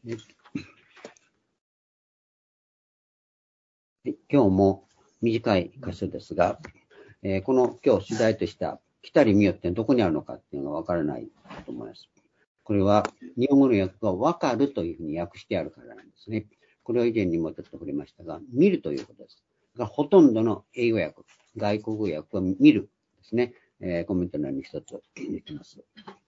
今日も短い箇所ですが、この今日主題とした来たり見よってどこにあるのかっていうのがわからないと思います。これは日本語の訳がわかるというふうに訳してあるからなんですね。これは以前にもちょっと触れましたが、見るということです。がほとんどの英語訳、外国語訳は見るですね。コメント欄に一つできます。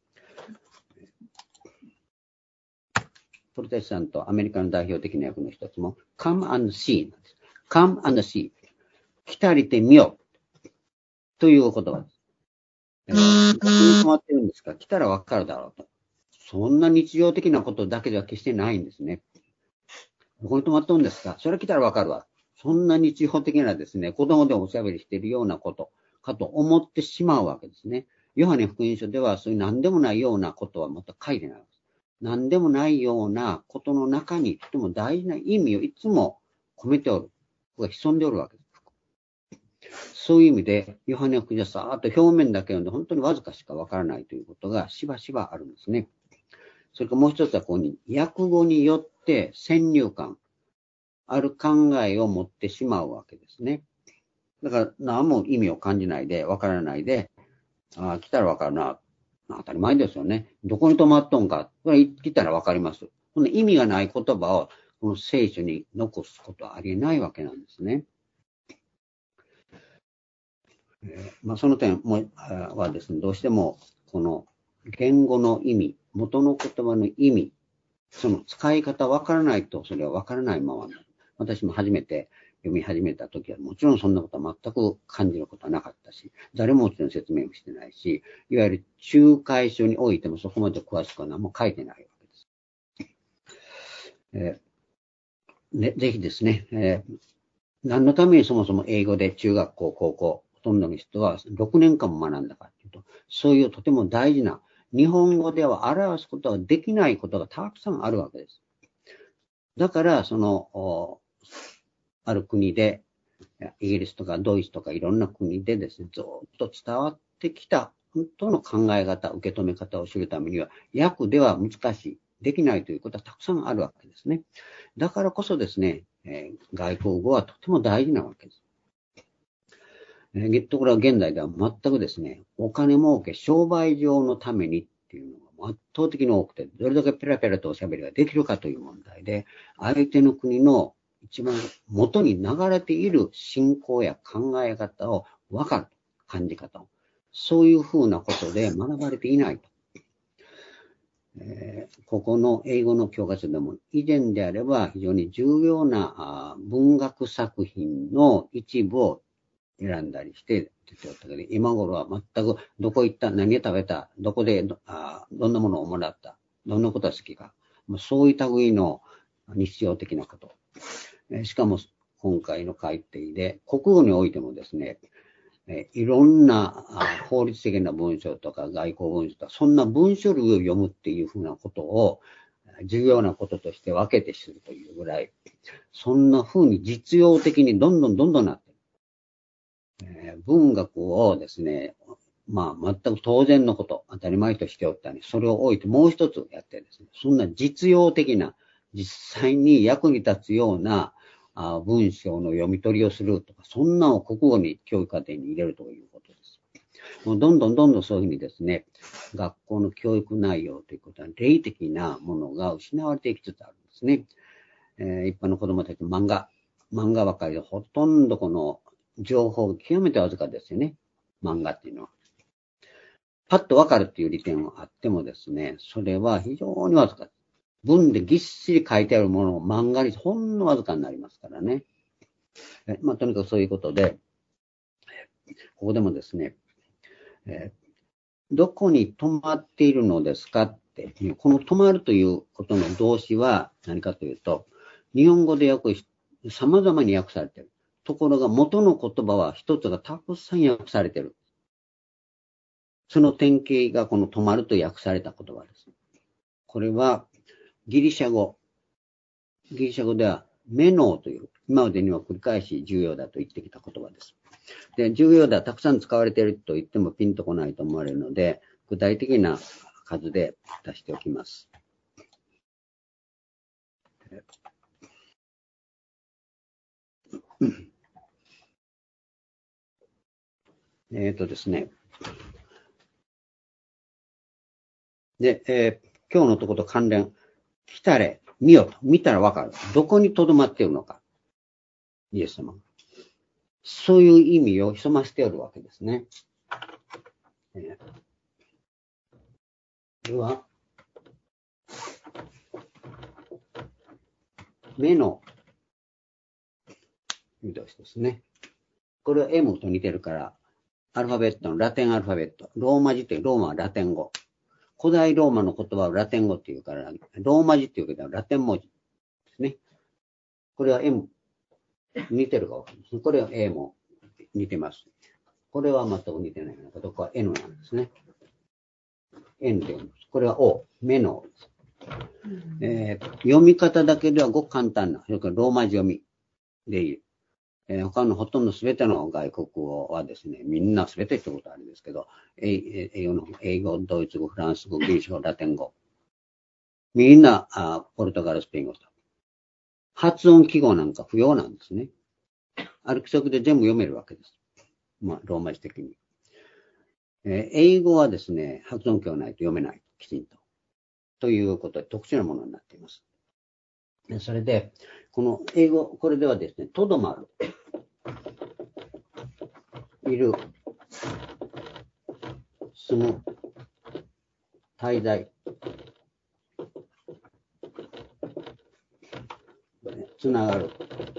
プロテスタント、アメリカの代表的な訳の一つも、come and see なんです。come and see。来たりてみよというお言葉です。どこに止まってるんですか？来たらわかるだろうと。そんな日常的なことだけでは決してないんですね。どこに止まってるんですか？それ来たらわかるわ。そんな日常的なですね、子供でもおしゃべりしているようなことかと思ってしまうわけですね。ヨハネ福音書ではそういう何でもないようなことはまた書いてないわけです。何でもないようなことの中にとても大事な意味をいつも込めておる。ここが潜んでおるわけです。そういう意味で、ヨハネ福音書はさーっと表面だけ読んで本当にわずかしかわからないということがしばしばあるんですね。それからもう一つはここに訳語によって先入観、ある考えを持ってしまうわけですね。だから何も意味を感じないで、わからないで、来たらわかるな。当たり前ですよね。どこに止まっとんか。これ来たらわかります。この意味がない言葉をこの聖書に残すことはありえないわけなんですね。その点はですね、どうしてもこの言語の意味、元の言葉の意味、その使い方わからないとそれはわからないままになる。私も初めて読み始めた時はもちろんそんなことは全く感じることはなかったし、誰ももちろん説明をしてないし、いわゆる仲介書においてもそこまで詳しくは何も書いてないわけです。ぜひですね、何のためにそもそも英語で中学校、高校、ほとんどの人は6年間も学んだかというと、そういうとても大事な、日本語では表すことができないことがたくさんあるわけです。だから、ある国で、イギリスとかドイツとかいろんな国でですね、ずっと伝わってきた本当の考え方、受け止め方を知るためには、訳では難しい、できないということはたくさんあるわけですね。だからこそですね、外国語はとても大事なわけです。ところが現代では全くですね、お金儲け、商売上のためにっていうのが圧倒的に多くて、どれだけペラペラとおしゃべりができるかという問題で、相手の国の一番元に流れている信仰や考え方を分かる、感じ方を。そういうふうなことで学ばれていないと。ここの英語の教科書でも以前であれば非常に重要な文学作品の一部を選んだりして出ておったけど、今頃は全くどこ行った、何を食べた、どこでどんなものをもらった、どんなことが好きか、そういう類の日常的なこと。しかも今回の改定で国語においてもですね、いろんな法律的な文章とか外交文書とか、そんな文書類を読むっていうふうなことを重要なこととして分けてするというぐらい、そんなふうに実用的にどんどんなってる。文学をですね、全く当然のこと、当たり前としておったに、それを置いてもう一つやってですね、そんな実用的な、実際に役に立つような文章の読み取りをするとか、そんなのを国語に教育課程に入れるということです。もうどんどんそういうふうにですね、学校の教育内容ということは、霊的なものが失われていきつつあるんですね。一般の子供たち漫画ばかりでほとんどこの情報が極めてわずかですよね。漫画っていうのは。パッとわかるっていう利点はあってもですね、それは非常にわずか。文でぎっしり書いてあるものを漫画にほんのわずかになりますからね。とにかくそういうことで、ここでもですね、どこに止まっているのですかっていう、この止まるということの動詞は何かというと、日本語で様々に訳されている。ところが元の言葉は一つがたくさん訳されている。その典型がこの止まると訳された言葉です。これはギリシャ語ではメノーという、今までには繰り返し重要だと言ってきた言葉です。で、重要ではたくさん使われていると言ってもピンとこないと思われるので、具体的な数で出しておきます。 ですね。で、今日のところと関連、来たれ、見よと。見たらわかる。どこに留まっているのか。イエス様。そういう意味を潜ませておるわけですね。では、目の見通しですね。これは M と似てるから、アルファベットのラテンアルファベット。ローマ字ってローマはラテン語。古代ローマの言葉をラテン語っていうから、ローマ字っていうけどラテン文字ですね。これは M。似てるかわかります。これは A も似てます。これは全く似てないのかどこは N なんですね。N で読みます。これは O。目の O です。読み方だけではごく簡単な、それからローマ字読みでいい。他のほとんど全ての外国語はですね、みんな全てってことはあるんですけど、英語、ドイツ語、フランス語、ギリシャ語、ラテン語。みんな、ポルトガル、スペイン語と。発音記号なんか不要なんですね。規則で全部読めるわけです。まあ、ローマ字的に。英語はですね、発音記号ないと読めない。きちんと。ということで特殊なものになっています。それで、この英語、これではですね、とどまる。いる。住む。滞在。つながる。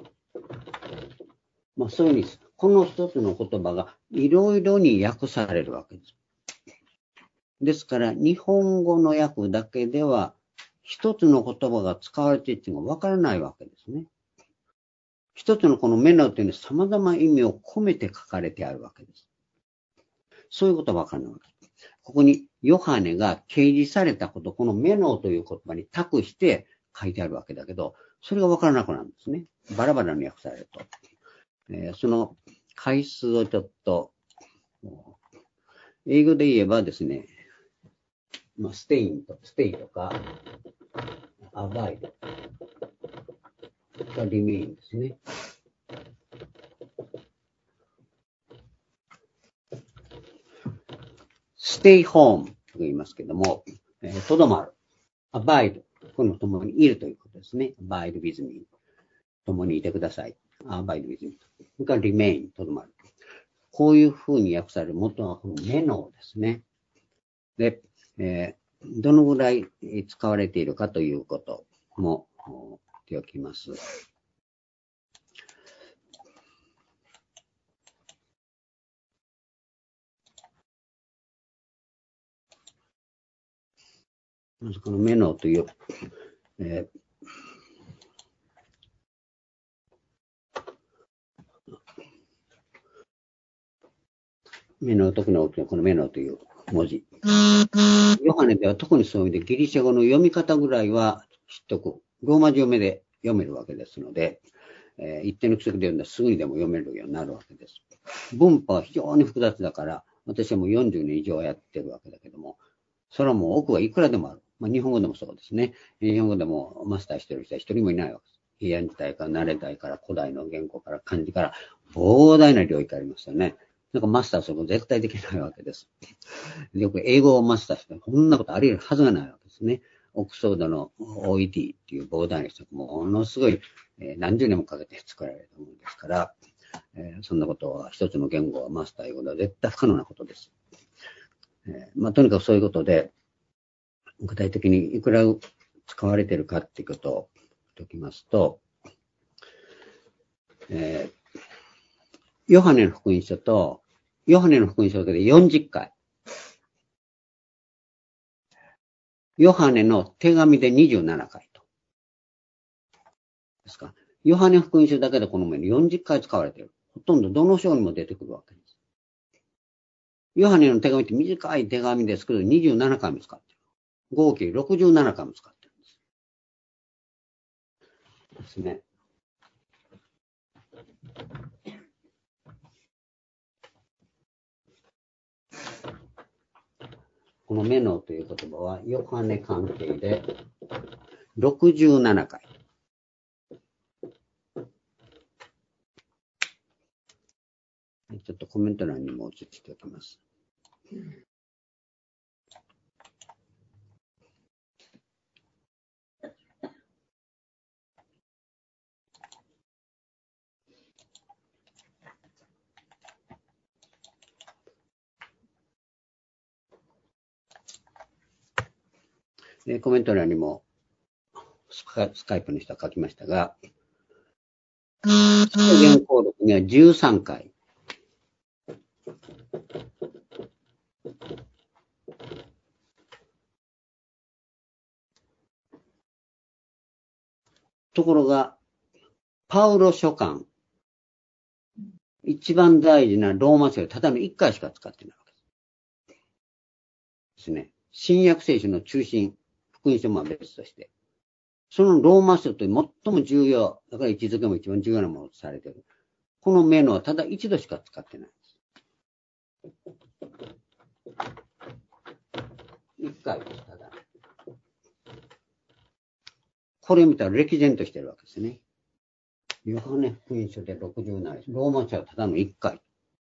まあそういう意味です。この一つの言葉がいろいろに訳されるわけです。ですから、日本語の訳だけでは、一つの言葉が使われていてもわからないわけですね。一つのこの目のというのは様々な意味を込めて書かれてあるわけです。そういうことはわからないわけです。ここにヨハネが掲示されたこと、この目のという言葉に託して書いてあるわけだけど、それがわからなくなるんですね。バラバラに訳されると。その回数をちょっと、英語で言えばですね、まあ、ステイとか、アバイドがリメインですね。ステイホームと言いますけども、とどまる。アバイド。この共にいるということですね。アバイド with me。共にいてください。アバイド with me。それからリメイン、とどまる。こういうふうに訳される元はこの目のですね。で、どのぐらい使われているかということも言っておきます。まずこの目のという、目の特に大きなこの目のという文字。ヨハネでは特にそういう意味でギリシャ語の読み方ぐらいは知っておく。ローマ字読めで読めるわけですので、一定の規則で読んだらすぐにでも読めるようになるわけです。文法は非常に複雑だから、私はもう40年以上やってるわけだけども、それはもう奥はいくらでもある。まあ、日本語でもそうですね。日本語でもマスターしてる人は一人もいないわけです。平安時代から慣れ代から古代の言語から漢字から膨大な領域ありますよね。なんかマスターすること絶対できないわけです。よく英語をマスターして、こんなことあり得るはずがないわけですね。オックスフォードの OET っていう膨大な人がものすごい、何十年もかけて作られたものですから、そんなことは一つの言語をマスターいうことは絶対不可能なことです。まあ、とにかくそういうことで、具体的にいくら使われているかっていうことを言っておきますと、ヨハネの福音書と、ヨハネの福音書だけで40回。ヨハネの手紙で27回と。ですか。ヨハネ福音書だけでこの面に40回使われている。ほとんどどの章にも出てくるわけです。ヨハネの手紙って短い手紙ですけど、27回も使っている。合計67回も使っているんです。ですね。このメノという言葉はヨハネ関係で67回。 コメント欄にも移しておきます。コメント欄にもスカイプの人は書きましたが、原稿録には13回。ところが、パウロ書簡、一番大事なローマ書をただの1回しか使ってないわけですね。新約聖書の中心、福音書も別として。そのローマ書という最も重要、だから位置づけも一番重要なものとされている。このメノはただ一度しか使ってないんです。1回です、ただ。これを見たら歴然としてるわけですね。ヨハネ福音書で67、ローマ書はただの1回。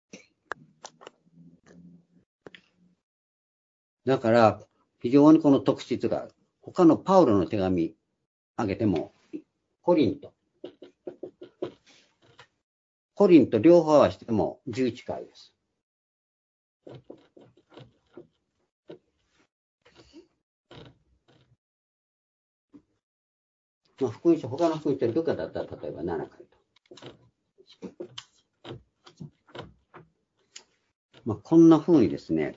だから、非常にこの特質がある。他のパウロの手紙あげても、コリント両方合わせても11回です。まあ、福音書、他の福音書とかだったら、例えば7回と。まあ、こんな風にですね、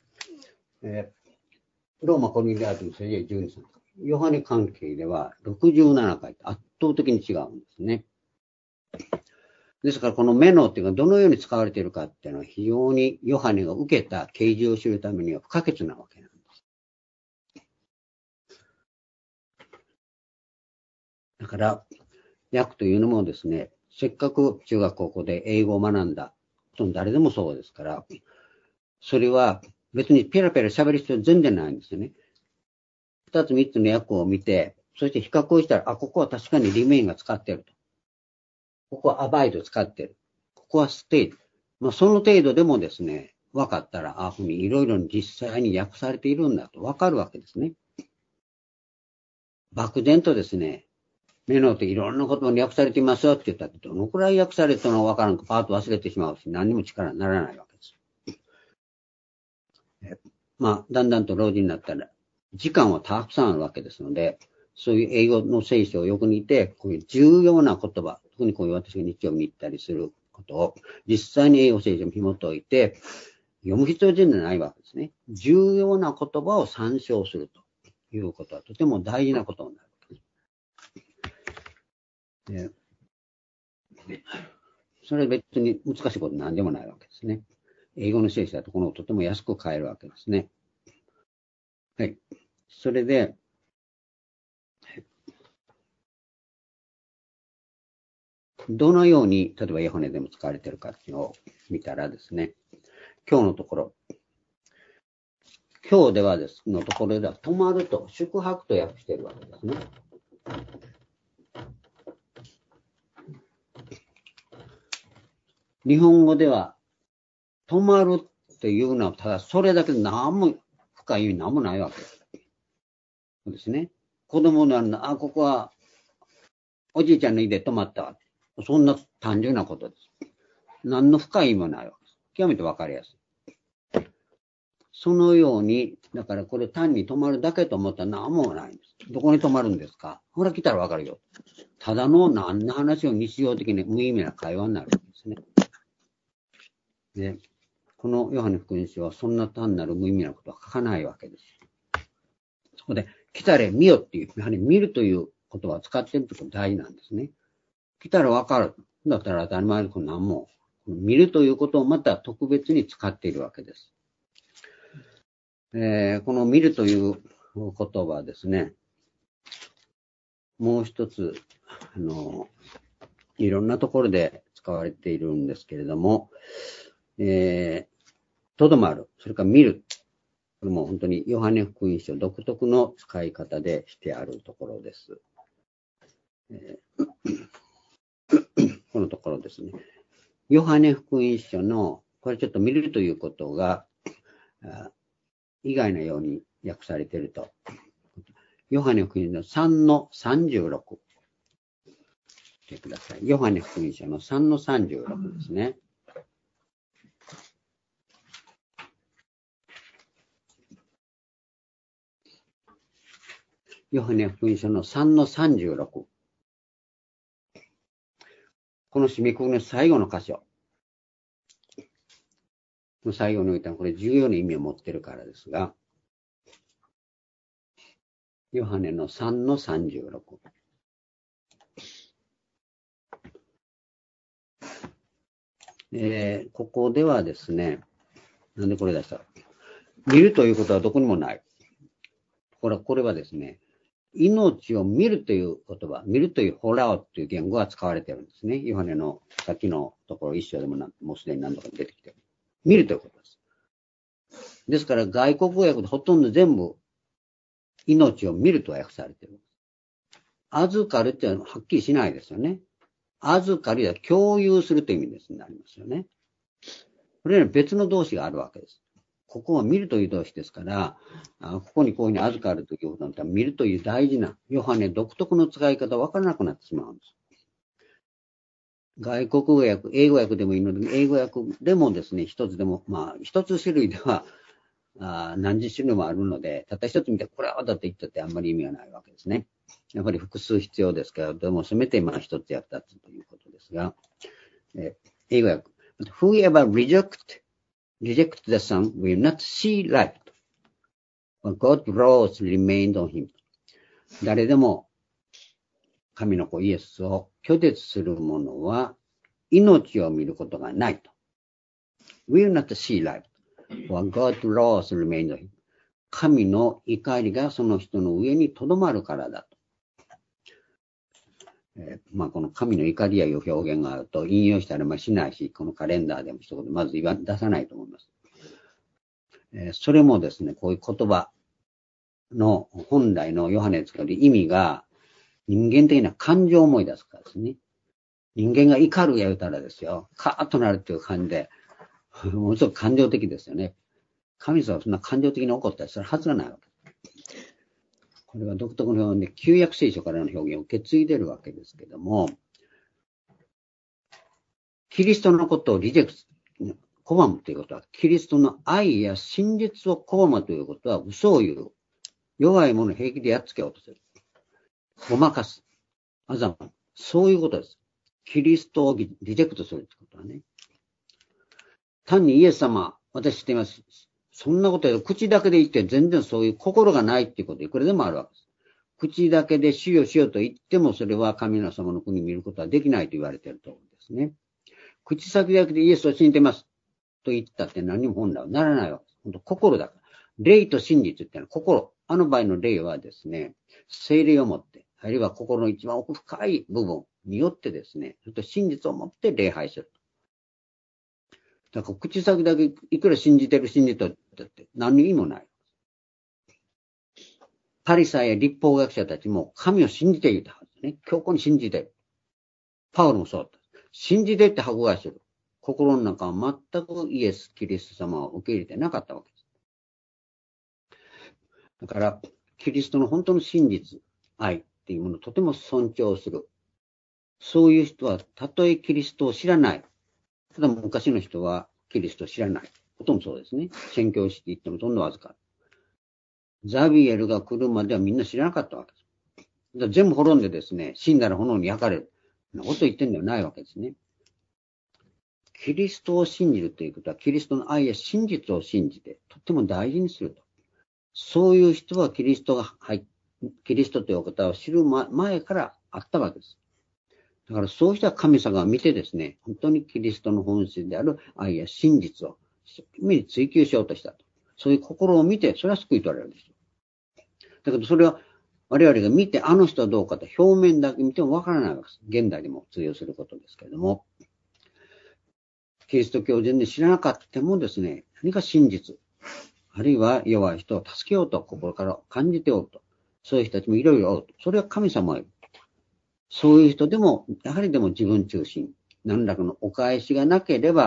ローマコリントの書で12回。ヨハネ関係では67回と圧倒的に違うんですね。ですから、このメノっていうのがどのように使われているかっていうのは非常にヨハネが受けた啓示を知るためには不可欠なわけなんです。だから、訳というのもですね、せっかく中学高校で英語を学んだ、誰でもそうですから、それは別にペラペラ喋る必要全然ないんですよね。二つ三つの訳を見て、そして比較をしたら、あ、ここは確かにリメインが使ってると。ここはアバイド使ってる。ここはステイ。まあ、その程度でもですね、分かったら、ああふうにいろいろ実際に訳されているんだと分かるわけですね。漠然とですね、メノっていろんな言葉に訳されていますよって言ったって、どのくらい訳されてるのか分からんとパート忘れてしまうし、何にも力にならないわけです。まあ、だんだんと老人になったら、時間はたくさんあるわけですので、そういう英語の聖書をよく見て、こういう重要な言葉、特にこういう私が日曜日に行ったりすることを、実際に英語聖書を紐解いて、読む必要じゃないわけですね。重要な言葉を参照するということはとても大事なことになるわけです。それは別に難しいことなんでもないわけですね。英語の聖書だとこのとても安く買えるわけですね。はい。それで、どのように、例えばヨハネでも使われているかっていうのを見たらですね、今日のところ、今日ではですのところでは、泊まると、宿泊と訳しているわけですね。日本語では、泊まるっていうのは、ただそれだけで何も深い意味何もないわけです。そうですね。子供なの、あ、ここはおじいちゃんの家で泊まったわ。そんな単純なことです。何の深い意味もないわけです。極めてわかりやすい。そのように、だからこれ単に泊まるだけと思ったら何もないんです。どこに泊まるんですか？ほら来たらわかるよ。ただの何の話を日常的に無意味な会話になるわけですね。で、このヨハネ福音書はそんな単なる無意味なことは書かないわけです。そこで、来たれ見よっていう、やはり見るという言葉を使っているということが大事なんですね。来たらわかる。だったら当たり前のこと何も。見るということをまた特別に使っているわけです。この見るという言葉はですね、もう一つ、いろんなところで使われているんですけれども、とどまる、それから見る。これも本当にヨハネ福音書独特の使い方でしてあるところです。このところですね。ヨハネ福音書のこれちょっと見るということが、意外なように訳されていると。ヨハネ福音書の3の36。見てください。ヨハネ福音書の3の36ですね。ヨハネ福音書の3の36。この締めくくりの最後の箇所。最後においてはこれ重要な意味を持っているからですが、ヨハネの3の36。ここではですね、なんでこれ出した見るということはどこにもない。これはですね、命を見るという言葉、見るというホラオという言語が使われているんですね。ヨハネのさっきのところ一章でももうすでに何度か出てきている。見るということです。ですから外国語訳でほとんど全部命を見ると訳されている。預かるっていうのははっきりしないですよね。預かりは共有するという意味ですになりますよね。これは別の動詞があるわけです。ここは見るという動詞ですから、ここにこういうふうに預かるということだったら見るという大事なヨハネ独特の使い方わからなくなってしまうんです。外国語訳、英語訳でもいいので、英語訳でもですね、一つでも、一つ種類では何十種類もあるので、たった一つ見て、これはだって言ったってあんまり意味がないわけですね。やっぱり複数必要ですから、でもせめて一つやったということですが、英語訳。Whoever reject the Son will not see light, but God's wrath remained on him. 誰でも神の子イエスを拒絶する者は命を見ることがないと。will not see light, but God's wrath remained on him. 神の怒りがその人の上にとどまるからだと。この神の怒りやいう表現があると引用したりもしないし、このカレンダーでも一言まず出さないと思います。それもですね、こういう言葉の本来のヨハネ使う意味が人間的な感情を思い出すからですね。人間が怒るや言うたらですよ、カーッとなるっていう感じで、ものすごく感情的ですよね。神様はそんな感情的に怒ったりするはずがないわけ。これは独特の表現で、旧約聖書からの表現を受け継いでるわけですけども、キリストのことをリジェクト、拒むということは、キリストの愛や真実を拒むということは、嘘を言う。弱い者を平気でやっつけようとする。ごまかす。あざむ。そういうことです。キリストをリジェクトするということはね。単にイエス様、私知っています。そんなことや口だけで言って全然そういう心がないっていうこといくらでもあるわけです。口だけで主よ主よと言ってもそれは神の様の国を見ることはできないと言われていると思うんですね。口先だけでイエスを信じてますと言ったって何も本来はならないわけです。本当心だから。霊と真実っていうのは心。あの場合の霊はですね、聖霊を持って、あるいは心の一番奥深い部分によってですね、それと真実を持って礼拝する。だから口先だけいくら信じてるって何にもない。パリサイや立法学者たちも神を信じていたはずね。強固に信じている。パウロもそうだった。信じていって迫害する。心の中は全くイエス・キリスト様を受け入れてなかったわけです。だから、キリストの本当の真実、愛っていうものをとても尊重する。そういう人は、たとえキリストを知らない。ただ昔の人はキリストを知らない。ほとんどそうですね。宣教式行ってもどんどんわずか。ザビエルが来るまではみんな知らなかったわけです。だから全部滅んでですね、死んだら炎に焼かれる。そんなこと言ってんではないわけですね。キリストを信じるということは、キリストの愛や真実を信じて、とっても大事にすると。そういう人はキリストというお方を知る前からあったわけです。だからそういう人は神様が見てですね、本当にキリストの本質である愛や真実を一生懸命追求しようとしたと。そういう心を見て、それは救い取られるんですよ。だけどそれは我々が見て、あの人はどうかと表面だけ見てもわからないわけです。現代でも通用することですけれども、キリスト教を全然知らなかったもですね、何か真実、あるいは弱い人を助けようと心から感じておると。そういう人たちもいろいろおると。それは神様がいる。そういう人でも、やはりでも自分中心。何らかのお返しがなければ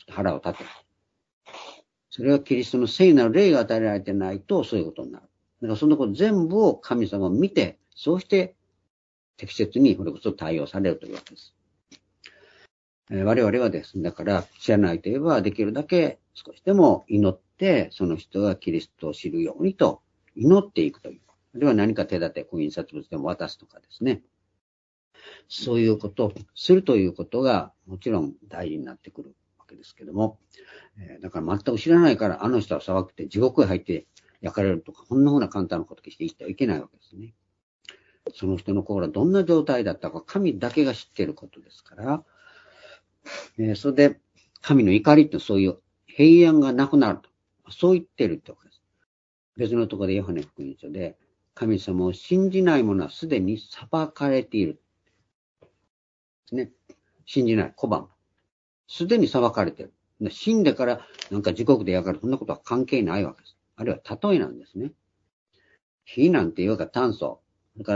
腹を立てる。それはキリストの聖なる霊が与えられてないとそういうことになる。だからそのこと全部を神様を見て、そうして適切にこれこそ対応されるというわけです。我々はですね、だから知らないといえばできるだけ少しでも祈って、その人がキリストを知るようにと祈っていくという。あるいは何か手立て、印刷物でも渡すとかですね。そういうことをするということがもちろん大事になってくるわけですけども、だから全く知らないからあの人は騒くて地獄へ入って焼かれるとか、こんなふうな簡単なことをしていってはいけないわけですね。その人の心はどんな状態だったか神だけが知っていることですから、それで神の怒りってそういう平安がなくなると。そう言ってるってわけです。別のところでヨハネ福音書で、神様を信じない者はすでに裁かれている。ですね。信じない、拒む。すでに裁かれている。死んでからなんか地獄で焼かれる。そんなことは関係ないわけです。あるいは例えなんですね。火なんていうか炭素。それから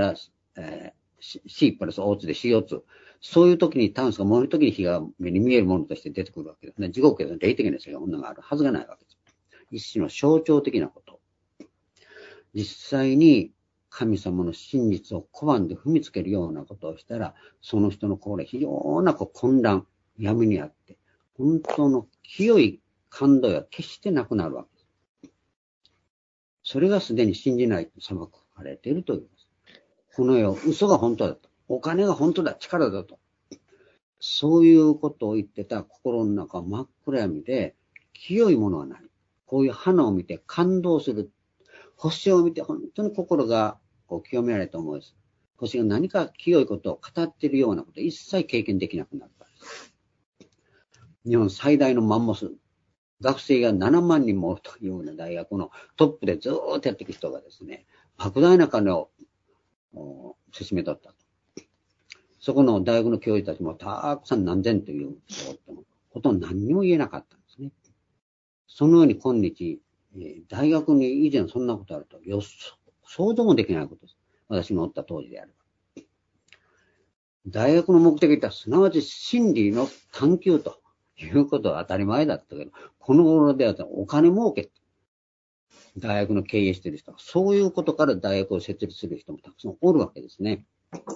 、C プラス O2 で CO2。そういう時に炭素が燃える時に火が目に見えるものとして出てくるわけですね。地獄で霊的な世界が女があるはずがないわけです。一種の象徴的なこと。実際に神様の真実を拒んで踏みつけるようなことをしたら、その人の心は非常な混乱、闇にあって、本当の清い感動は決してなくなるわけです。それがすでに信じないと裁かれているというんです。この世、嘘が本当だと。お金が本当だ、力だと。そういうことを言ってた心の中は真っ暗闇で、清いものはない。こういう花を見て感動する。星を見て本当に心が清められた思いです。星が何か清いことを語っているようなことを一切経験できなくなったんです。日本最大のマンモス。学生が7万人もおるというような大学のトップでずーっとやっていく人がですね、莫大な金をせしめとったと。そこの大学の教授たちもたくさん何千という人がおっても、ほとんど何にも言えなかったんですね。そのように今日、大学に以前そんなことあると、想像もできないことです。私のおった当時であれば。大学の目的はすなわち真理の探求ということは当たり前だったけど、この頃ではお金儲け。大学の経営している人は、そういうことから大学を設立する人もたくさんおるわけですね。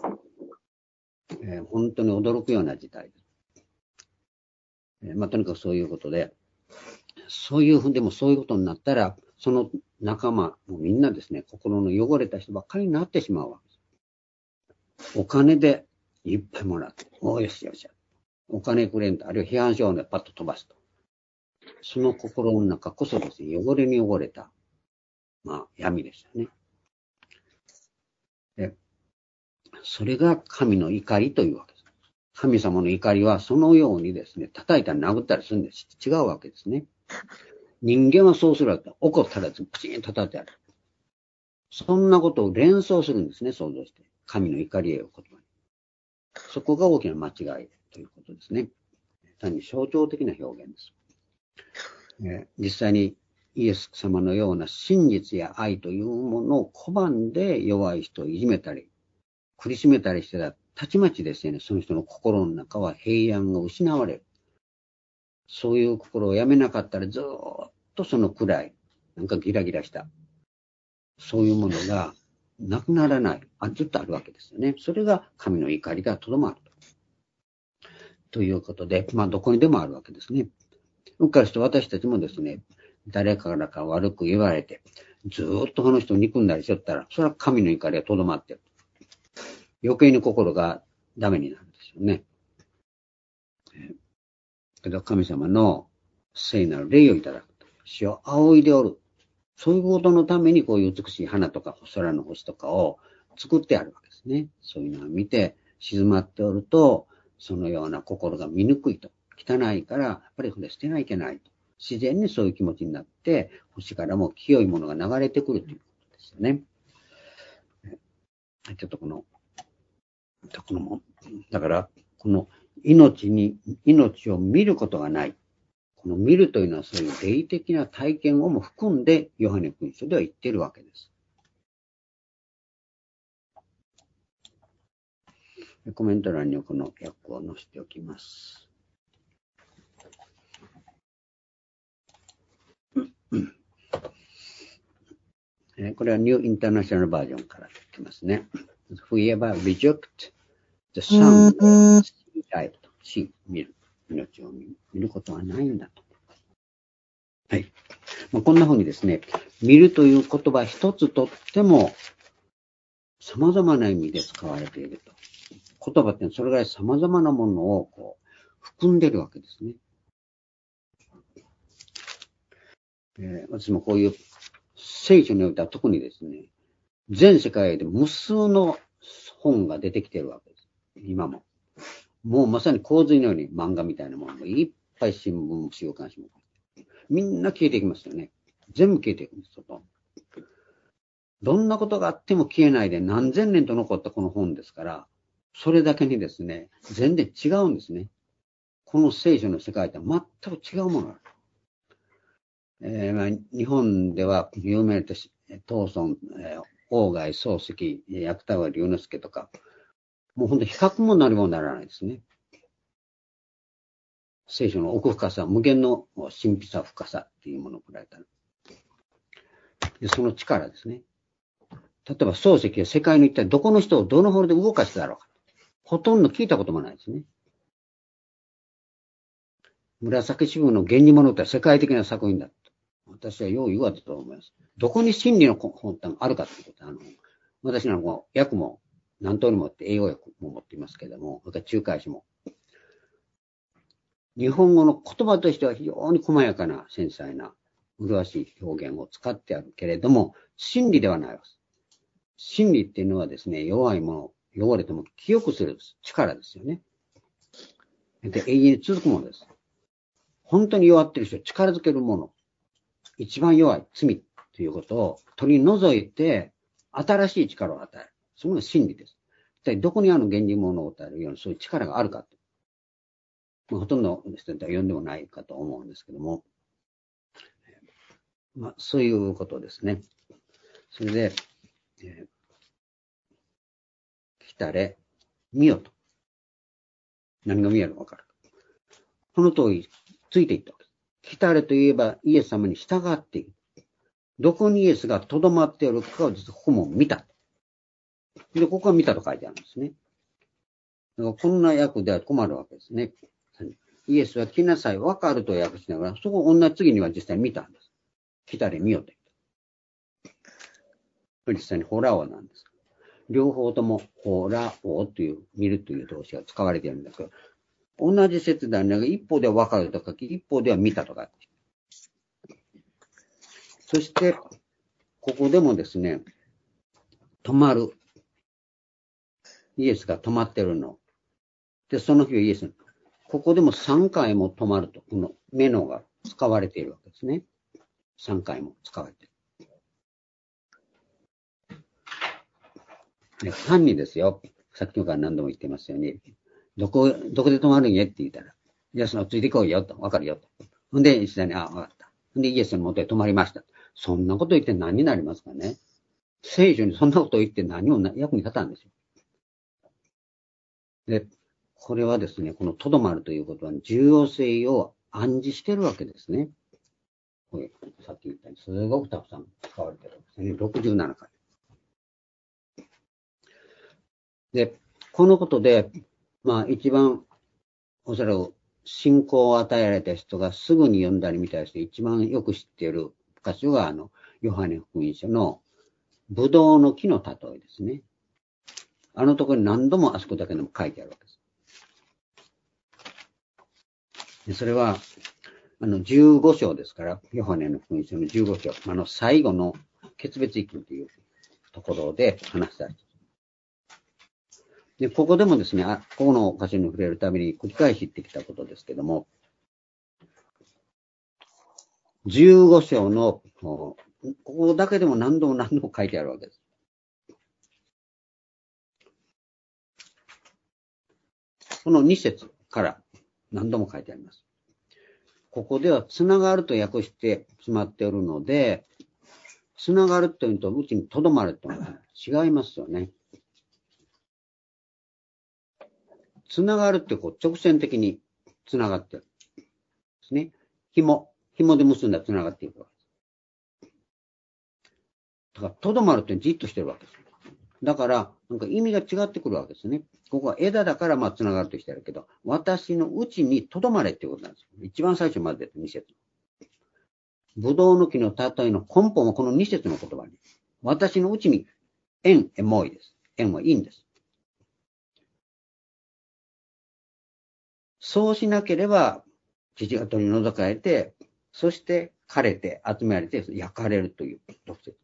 本当に驚くような事態です。とにかくそういうことで、そういうふうでもそういうことになったら、その仲間もみんなですね、心の汚れた人ばっかりになってしまうわけです。お金でいっぱいもらって、よしよし。お金くれんと、あるいは批判書をね、パッと飛ばすと。その心の中こそですね、汚れに汚れた、闇ですよね。で、それが神の怒りというわけです。神様の怒りはそのようにですね、叩いたり殴ったりするんです。違うわけですね。人間はそうするわけ。怒ったらプチンと叩いてやる。そんなことを連想するんですね、想像して。神の怒りへを言葉に。そこが大きな間違いということですね。単に象徴的な表現です。実際にイエス様のような真実や愛というものを拒んで弱い人をいじめたり、苦しめたりしてた、たちまちですね、その人の心の中は平安が失われる。そういう心をやめなかったらずっとその暗い、なんかギラギラした、そういうものがなくならない、ずっとあるわけですよね。それが神の怒りがとどまるということで、どこにでもあるわけですね。うっかりして私たちもですね、誰からか悪く言われて、ずっとこの人を憎んだりしよったら、それは神の怒りがとどまってる。余計に心がダメになるんですよね。けど神様の聖なる霊をいただくと。死を仰いでおる。そういうことのためにこういう美しい花とか空の星とかを作ってあるわけですね。そういうのを見て静まっておると、そのような心が醜いと。汚いから、やっぱりこれ捨てないといけないと。自然にそういう気持ちになって、星からも清いものが流れてくるということですよね。ちょっとだから、この命を見ることがない。この見るというのはそういう霊的な体験をも含んで、ヨハネ福音書では言っているわけです。コメント欄にこの訳を載せておきます。 これはニューインターナショナルバージョンから来ますね。Whoever reject the sun, see light, see 見る。命を見ることはないんだと。はい。こんな風にですね、見るという言葉一つとっても様々な意味で使われていると。言葉ってそれぐらい様々なものを含んでるわけですね。私もこういう聖書においては特にですね、全世界で無数の本が出てきてるわけです。今も。もうまさに洪水のように漫画みたいなものもいっぱい新聞、週刊誌も。みんな消えていきますよね。全部消えていくんです、外。どんなことがあっても消えないで何千年と残ったこの本ですから、それだけにですね、全然違うんですね。この聖書の世界とは全く違うものがある。日本では有名な東村、鴎外漱石、芥川龍之介とか、もう本当に比較もなりもならないですね。聖書の奥深さ、無限の神秘さ、深さっていうものを比べたら。で、その力ですね。例えば漱石は世界の一体どこの人をどの方で動かしただろうか。ほとんど聞いたこともないですね。紫式部の源氏物語は世界的な作品だと。私はよう言われたと思います。どこに真理の本端があるかということ。私の訳も何通りもって英語訳も持っていますけれども、それから仲介詞も。日本語の言葉としては非常に細やかな繊細な麗しい表現を使ってあるけれども、真理ではないです。真理っていうのはですね、弱いもの、汚れても清くする力ですよね。で、永遠に続くものです。本当に弱っている人を力づけるもの。一番弱い罪ということを取り除いて、新しい力を与える。それが真理です。一体どこに源氏物を与えるようなそういう力があるか。ほとんどの人は読んでもないかと思うんですけども、そういうことですね。それで、来たれ、見よと。何が見えるか分かる。この通り、ついていったわけです。来たれといえば、イエス様に従っている。どこにイエスが留まっているかを実はここも見た。で、ここは見たと書いてあるんですね。だからこんな訳では困るわけですね。イエスは来なさい、分かると訳しながら、そこ同じ次には実際に見たんです。来たれ見よと言った。実際にホラオなんです。両方ともホラオという、見るという動詞が使われているんですけど、同じ説なんだけど、一方では分かると書き、一方では見たと書き。そして、ここでもですね、止まる。イエスが止まってるの。で、その日はイエス、ここでも3回も止まると、このメノが使われているわけですね。3回も使われている。単にですよ、さっきから何度も言ってますように、どこで止まるんやって言ったら、イエスのついてこいよと、わかるよと。ほんで、一緒に、わかった。ほんで、イエスの元へ止まりました。そんなこと言って何になりますかね。聖書にそんなこと言って何も役に立たんですよ。で、これはですね、このとどまるということは重要性を暗示してるわけですね。これさっき言ったように、すごくたくさん使われてるわけですね。67回。で、このことで、一番、おそらく信仰を与えられた人がすぐに読んだり見たりして一番よく知っている箇所が、ヨハネ福音書のブドウの木の例えですね。あのところに何度もあそこだけでも書いてあるわけです。でそれは、15章ですから、ヨハネの福音書の15章、最後の決別意見というところで話したい。で、ここでもですね、ここの箇所に触れるために繰り返し言ってきたことですけども、15章の、ここだけでも何度も書いてあるわけです。この2節から何度も書いてあります。ここではつながると訳してしまっておるので、つながるというのとうちにとどまるというのは違いますよね。つながるって直線的につながってる。ですね。紐で結んだらつながっていくわけです。 だから、とどまるってじっとしてるわけです。だから、なんか意味が違ってくるわけですね。ここは枝だからまあ繋がるとしてるけど、私のうちにとどまれっていうことなんです。一番最初まで出て2節。ブドウの木の例えの根本はこの2節の言葉に。私のうちに、縁、エモイです。縁はいいんです。そうしなければ、父が取り除かれて、そして枯れて集められて焼かれるという特質。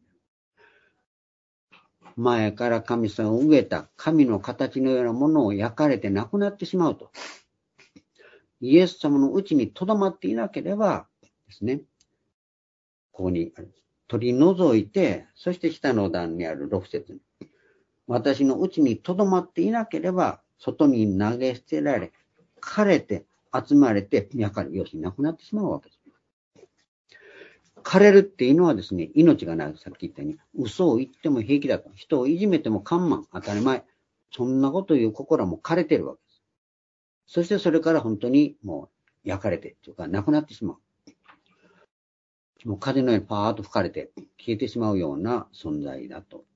前から神様を植えた神の形のようなものを焼かれてなくなってしまうと。イエス様のうちに留まっていなければですね、ここに取り除いて、そして下の段にある6節に。私のうちに留まっていなければ、外に投げ捨てられ、枯れて集まれて焼かれ、要するになくなってしまうわけです。枯れるっていうのはですね、命がない。さっき言ったように、嘘を言っても平気だと。人をいじめても看慢、当たり前。そんなこと言う心はもう枯れてるわけです。そしてそれから本当にもう焼かれて、というか、なくなってしまう。もう風のようにパーッと吹かれて消えてしまうような存在だと。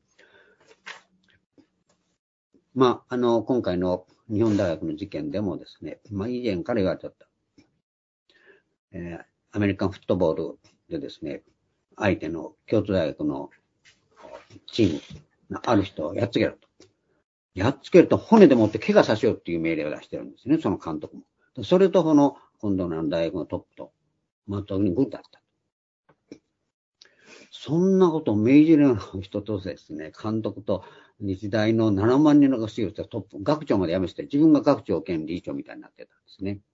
まあ、今回の日本大学の事件でもですね、まあ、以前から言われてた。アメリカンフットボールでですね、相手の京都大学のチームのある人をやっつけろと。やっつけると骨でもって怪我させようっていう命令を出してるんですね、その監督も。それと今度の大学のトップと、全くにグッだった。そんなことを命じるような人とですね、監督と日大の7万人の学生をトップ、学長まで辞めて、自分が学長兼理事長みたいになってたんですね。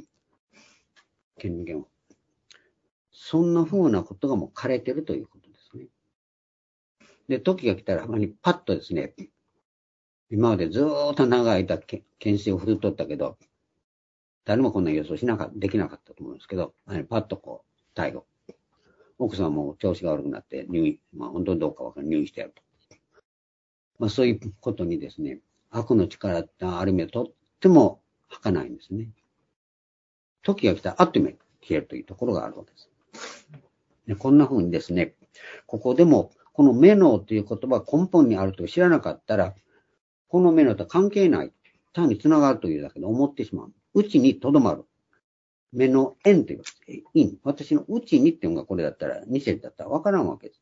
権限を。そんな風なことがもう枯れてるということですね。で、時が来たら、パッとですね、今までずーっと長い間、検視を振るっとったけど、誰もこんな予想できなかったと思うんですけど、パッとこう、逮捕。奥さんも調子が悪くなって入院、本当にどうかわからない入院してやると。そういうことにですね、悪の力ってある意味でとっても儚いんですね。時が来たらあっという間に消えるというところがあるわけです。でこんな風にですね、ここでも、このメノという言葉が根本にあると知らなかったら、このメノと関係ない。単に繋がるというだけで思ってしまう。うちに留まる。目の縁というか、因。私のうちにっていうのがこれだったら、2節だったらわからんわけです。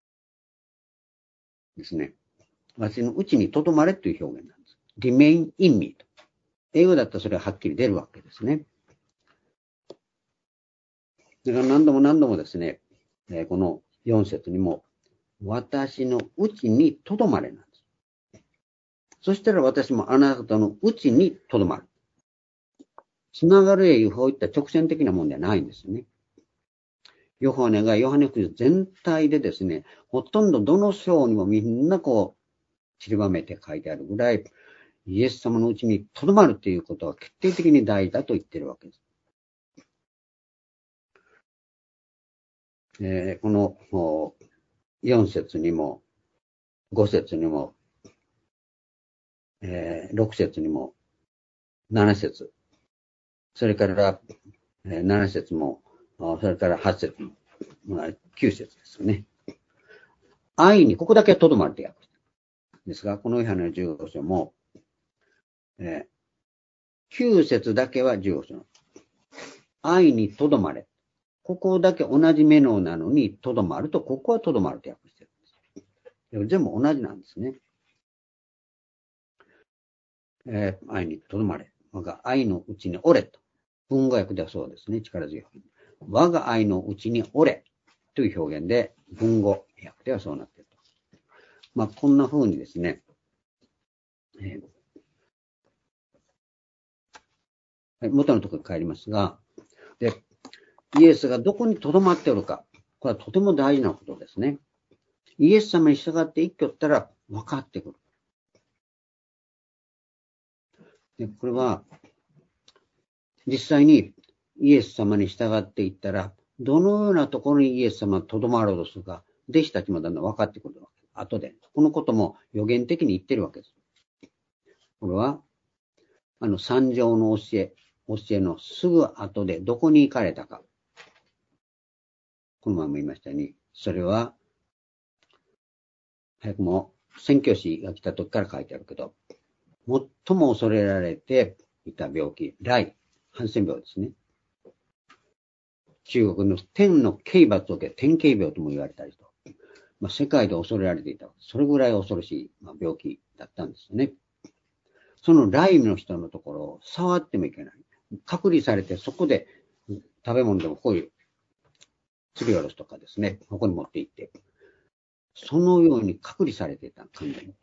ですね。私のうちに留まれという表現なんです。remain in me と。英語だったらそれははっきり出るわけですね。だから何度も何度もですね、この4節にも、私のうちに留まれなんです。そしたら私もあなたのうちに留まる。つながるへいうこういった直線的なものではないんですよね。ヨハネがヨハネ福音全体でですね、ほとんどどの章にもみんなこう散りばめて書いてあるぐらい、イエス様のうちに留まるということは決定的に大事だと言っているわけです。この4節にも5節にも、6節にも7節、それから7節も、それから8節も、9節ですよね。愛にここだけは留まると訳ですが、このヨハネの15章も、9節だけは15章。愛に留まれ。ここだけ同じメノなのに留まると、ここは留まると訳してるんです。全部同じなんですね。愛に留まれ。我が愛のうちにおれと。文語訳ではそうですね。力強い。我が愛のうちにおれという表現で、文語訳ではそうなっていると。こんな風にですね、元のところに帰りますが、で、イエスがどこに留まっておるか。これはとても大事なことですね。イエス様に従って生きよったら分かってくる。でこれは、実際にイエス様に従っていったら、どのようなところにイエス様が留まろうとするか、弟子たちもだんだん分かってくるわけです。後で。このことも予言的に言ってるわけです。これは、三条の教えのすぐ後でどこに行かれたか。この前も言いましたように、それは早くも宣教師が来た時から書いてあるけど、最も恐れられていた病気、雷、ハンセン病ですね。中国の天の刑罰を受け、天刑病とも言われたりと。世界で恐れられていた。それぐらい恐ろしい、病気だったんですよね。その雷の人のところを触ってもいけない。隔離されて、そこで食べ物でもこういう、すりおろすとかですね、ここに持って行って、そのように隔離されていた患者に。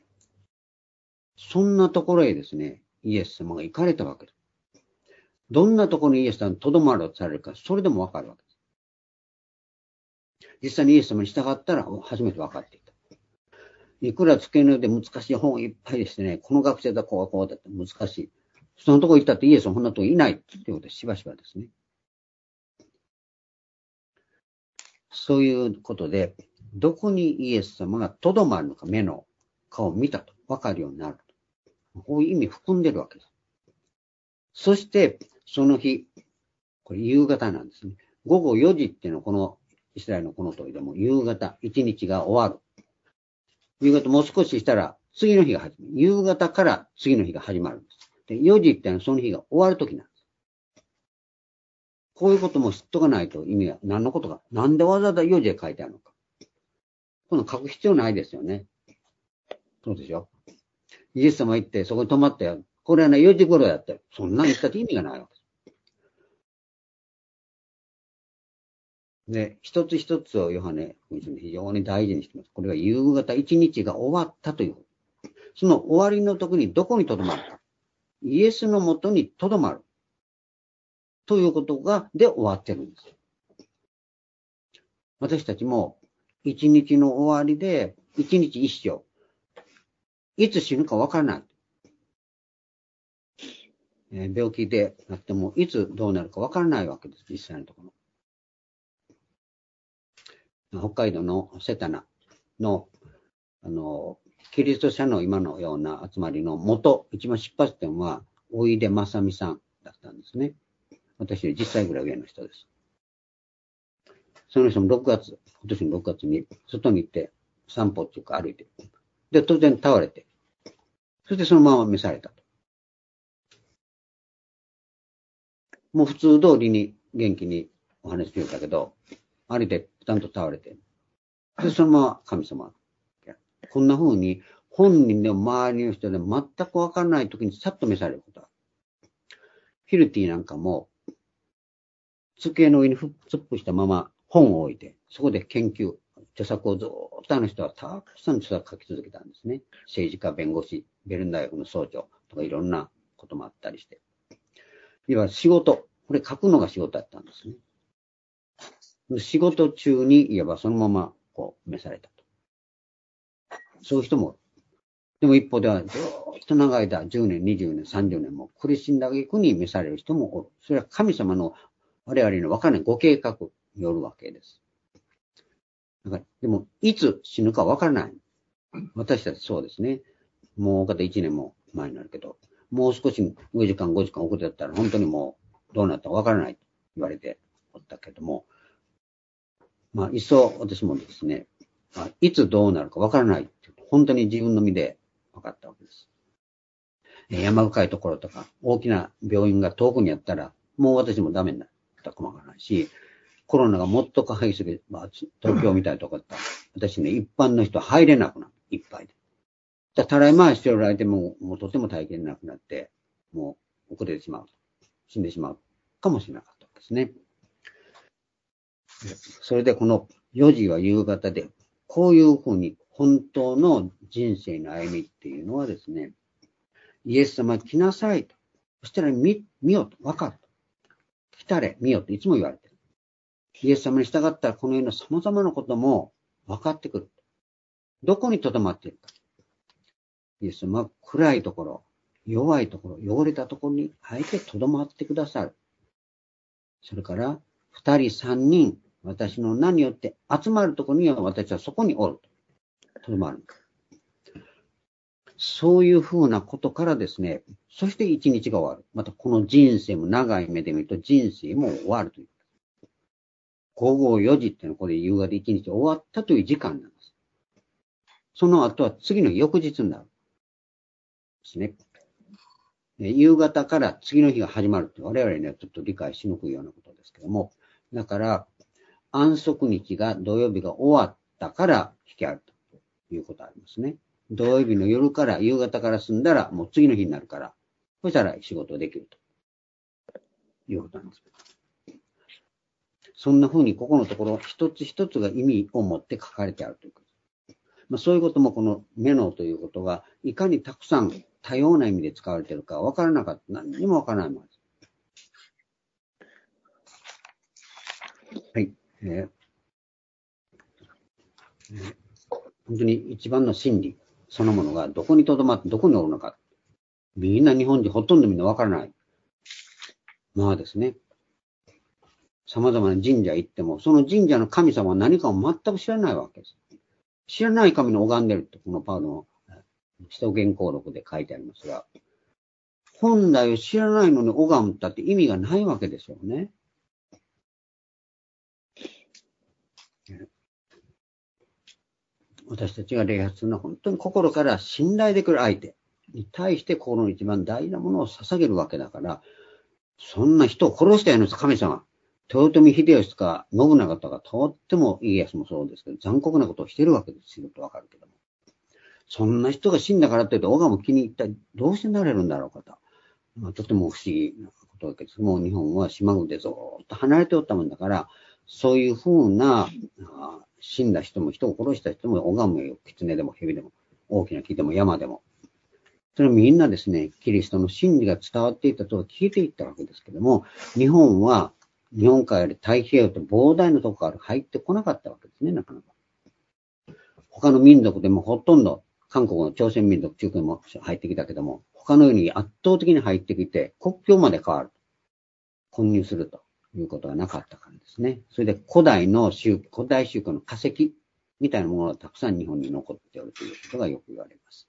そんなところへですね、イエス様が行かれたわけです。どんなところにイエス様にとどまるとされるか、それでもわかるわけです。実際にイエス様に従ったら初めて分かっていた。いくら机の上で難しい本いっぱいでしてね、この学生だこうだって難しい。そのとこ行ったってイエス様こんなとこいないっていうことでしばしばですね。そういうことで、どこにイエス様がとどまるのか、目の顔を見たと分かるようになると。こういう意味含んでるわけです。そして、その日、これ夕方なんですね。午後4時っていうのはこのイスラエルのこの通りでも夕方、1日が終わる。夕方もう少ししたら次の日が始まる。夕方から次の日が始まるんです。で、4時ってのはその日が終わる時なんです。こういうことも知っとかないと意味が何のことか。なんでわざわざ4時で書いてあるのか。この書く必要ないですよね。そうでしょ。イエス様行ってそこに泊まって、これはね4時頃やって、そんなに言ったって意味がないわけです。で、一つ一つをヨハネ非常に大事にしてます。これは夕方1日が終わったという。その終わりの時にどこに留まるか。イエスのもとに留まる。ということで終わってるんです。私たちも一日の終わりで一日一生。いつ死ぬかわからない。病気でなってもいつどうなるかわからないわけです。実際のところ。北海道のセタナの、キリスト者の今のような集まりの一番出発点は、おいでまさみさんだったんですね。私より10歳ぐらい上の人です。その人も今年の6月に外に行って散歩っていうか歩いて、で、突然倒れて、そしてそのまま召されたと。もう普通通りに元気にお話ししてたけど、歩いてちゃんと倒れて、で、そのまま神様。こんな風に本人でも周りの人でも全くわからない時にさっと召されることが。ヒルティなんかも、机の上に突っ伏したまま本を置いて、そこで研究、著作をずっとあの人はたくさん著作書き続けたんですね。政治家、弁護士、ベルン大学の総長とかいろんなこともあったりして。いわゆる仕事、これ書くのが仕事だったんですね。仕事中にいわばそのまま召されたと。そういう人も、でも一方ではずっと長い間、10年、20年、30年も苦しんだ挙句に召される人もおる。それは神様の我々の分からないご計画によるわけです。だからでも、いつ死ぬか分からない。私たちそうですね。もうかた1年も前になるけど、もう少し4時間、5時間遅れだったら本当にもうどうなったか分からないと言われておったけども、いっそ私もですね、いつどうなるか分からないって本当に自分の身で分かったわけです。山深いところとか大きな病院が遠くにあったらもう私もダメになったかもわからないし、コロナがもっと激しく、東京みたいなとこだったら私ね、一般の人は入れなくなる。いっぱいで。たらい回しておられてもとても体験なくなって、もう遅れてしまう。死んでしまうかもしれなかったわけですね。それでこの4時は夕方で、こういうふうに本当の人生の歩みっていうのはですね、イエス様来なさいと。そしたら見よと。わかると。来たれ、見よといつも言われてる。イエス様に従ったらこのような様々なことも分かってくる。どこに留まっているか。イエス様は暗いところ、弱いところ、汚れたところにあえて留まってくださる。それから、2人、3人、私の名によって集まるところには私はそこにおると。留まる。そういうふうなことからですね、そして一日が終わる。またこの人生も長い目で見ると人生も終わるという。午後4時っていうのはこれ夕方一日終わったという時間なんです。 その後は次の翌日になる。ですね。夕方から次の日が始まるって我々にはちょっと理解しにくいようなことですけども、だから安息日が土曜日が終わったから引きあるということがありますね。土曜日の夜から夕方から済んだらもう次の日になるから、そしたら仕事できるということなんです。そんな風にここのところ一つ一つが意味を持って書かれてあるということ。そういうこともこのメノということがいかにたくさん多様な意味で使われているか分からなかった。何にも分からないものです。はい。本当に一番の真理そのものがどこに留まってどこにおるのか。みんな日本人ほとんどみんな分からない。まあですね。様々な神社行っても、その神社の神様は何かを全く知らないわけです。知らない神の拝んでるって、このパウロの使徒言行録で書いてありますが、本来を知らないのに拝むったって意味がないわけですよね。私たちが礼拝するのは本当に心から信頼できる相手に対して心の一番大事なものを捧げるわけだから、そんな人を殺したような神様、豊臣秀吉とか信長とかとっても家康もそうですけど、残酷なことをしてるわけです。仕事わかるけども。そんな人が死んだからって言うと、拝む気に入ったらどうしてなれるんだろうかと。とても不思議なことだけど、もう日本は島国でずっと離れておったもんだから、そういうふうな、死んだ人も人を殺した人も拝むよ。狐でも蛇でも、大きな木でも山でも。それをみんなですね、キリストの真理が伝わっていったと聞いていったわけですけども、日本は、日本海より太平洋と膨大なとこから入ってこなかったわけですね、なかなか。他の民族でもほとんど、韓国の朝鮮民族、中国も入ってきたけども、他のように圧倒的に入ってきて、国境まで変わる。混入するということがなかったからですね。それで古代宗教の化石みたいなものがたくさん日本に残っておるということがよく言われます。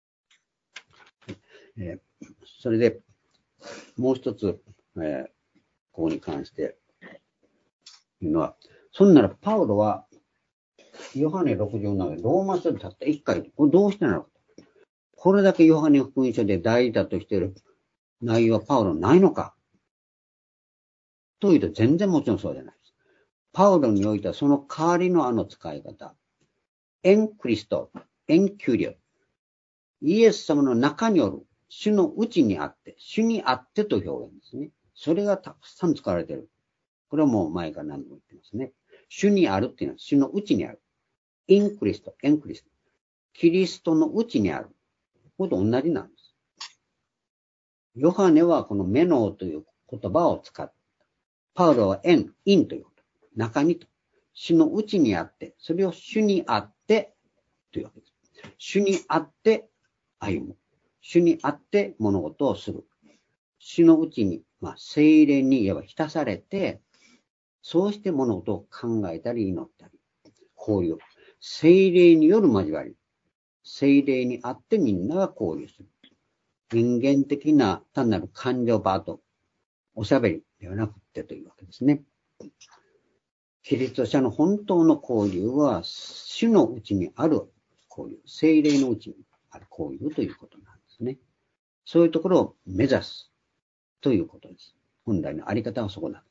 それで、もう一つ、ここに関していうのは、そんならパウロは、ヨハネ67でローマ書でたった1回、これどうしてなのか。これだけヨハネ福音書で大事だとしている内容はパウロないのかというと全然もちろんそうじゃないです。パウロにおいてはその代わりの使い方、エンクリスト、エンキュリオ、イエス様の中におる、主の内にあって、主にあってと表現ですね。それがたくさん使われている。これはもう前から何度も言ってますね。主にあるっていうのは主の内にある。インクリスト、エンクリスト。キリストの内にある。これと同じなんです。ヨハネはこのメノーという言葉を使った。パウロはインということ。中にと。主の内にあって、それを主にあってというわけです。主にあって歩む。主にあって物事をする。主の内に、聖霊に言えば浸されて、そうして物事を考えたり祈ったり、交流。聖霊による交わり。聖霊にあってみんなが交流する。人間的な単なる感情バート、おしゃべりではなくてというわけですね。キリスト者の本当の交流は、主のうちにある交流、聖霊のうちにある交流ということなんですね。そういうところを目指すということです。本来のあり方はそこだ。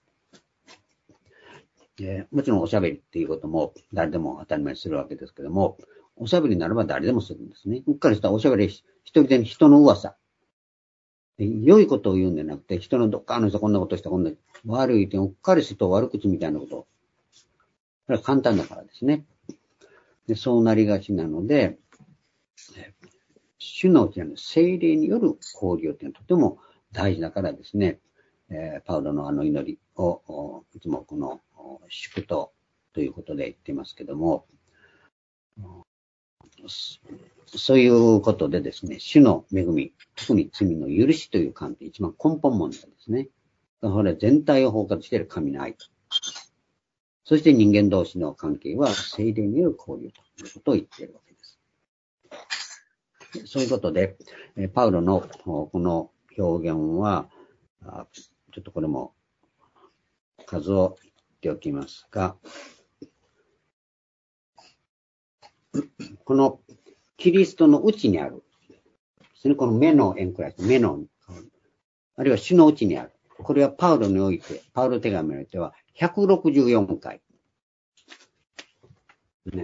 もちろんおしゃべりっていうことも誰でも当たり前にするわけですけども、おしゃべりならば誰でもするんですね。うっかりしたおしゃべり、一人で人の噂。良いことを言うんじゃなくて、人のどっかの人こんなことした、こんな悪い点、うっかりすると悪口みたいなこと。これは簡単だからですね。で、そうなりがちなので、主のうちの聖霊による交流というのはとても大事だからですね、パウロの祈りをいつもこの祝祷ということで言っていますけども、そういうことでですね、主の恵み、特に罪の許しという観点、一番根本問題ですね。これは全体を包括している神の愛。そして人間同士の関係は聖霊による交流ということを言っているわけです。そういうことで、パウロのこの表現は、ちょっとこれも数を言っておきますが、このキリストのうちにある。この目の円くらい、目の、あるいは主のうちにある。これはパウロにおいて、パウロ手紙においては164回。ね。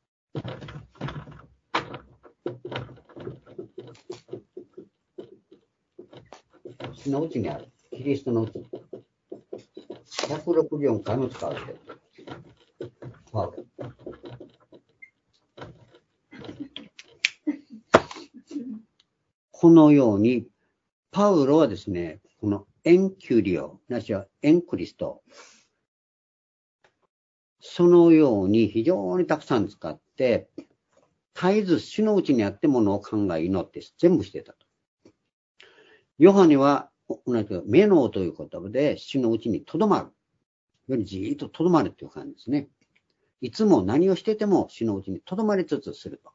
主のうちにある。キリストのうちに。164回も使われている。パウロ。このように、パウロはですね、このエンキュリオ、なしはエンクリスト、そのように非常にたくさん使って、絶えず主のうちにあってものを考え、祈って全部してたと。ヨハネは、同じくメノーという言葉で主のうちにとどまる。よりじーっととどまるという感じですね。いつも何をしてても主のうちにとどまりつつすると。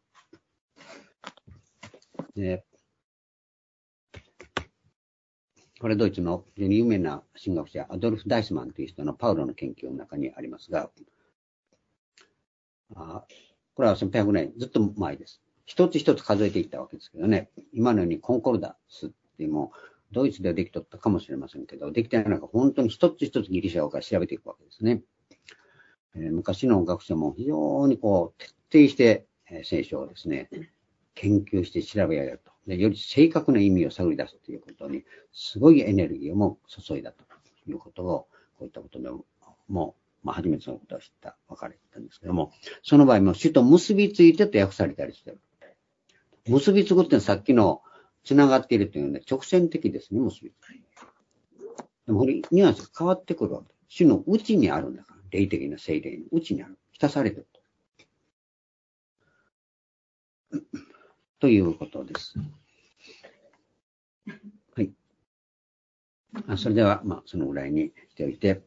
これドイツの非常に有名な神学者アドルフ・ダイスマンという人のパウロの研究の中にありますが、これは1800年ずっと前です。一つ一つ数えていったわけですけどね、今のようにコンコルダスっていうもドイツではできとったかもしれませんけど、できてないのか本当に一つ一つギリシャ語から調べていくわけですね。昔の学者も非常に徹底して、聖書をですね、研究して調べ上げると。で、より正確な意味を探り出すということに、すごいエネルギーをも注いだということを、こういったことでも、初めてそのことを知った、分かれたんですけども、その場合も主と結びついてと訳されたりしてる。結びつくっていうのはさっきの繋がっているというので、直線的ですね、結びつく。でもこれ、ニュアンスが変わってくるわけ。主の内にあるんだから、霊的な聖霊の内にある。浸されてると。ということです。はい。それでは、そのぐらいにしておいて、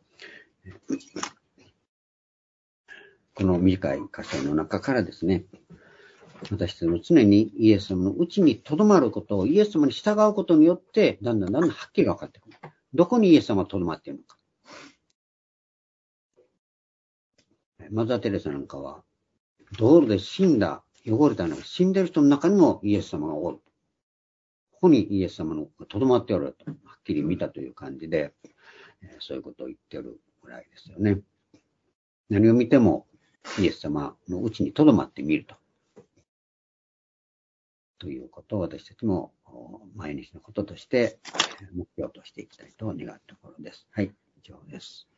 この短い箇所の中からですね、私たちも常にイエス様のうちに留まることを、イエス様に従うことによって、だんだんはっきり分かってくる。どこにイエス様は留まっているのか。マザー・テレサなんかは、道路で死んだ、汚れたのが死んでる人の中にもイエス様がおる。ここにイエス様の留まっておると、はっきり見たという感じで、そういうことを言ってるぐらいですよね。何を見てもイエス様のうちに留まってみるということを私たちも毎日のこととして目標としていきたいと願うところです。はい、以上です。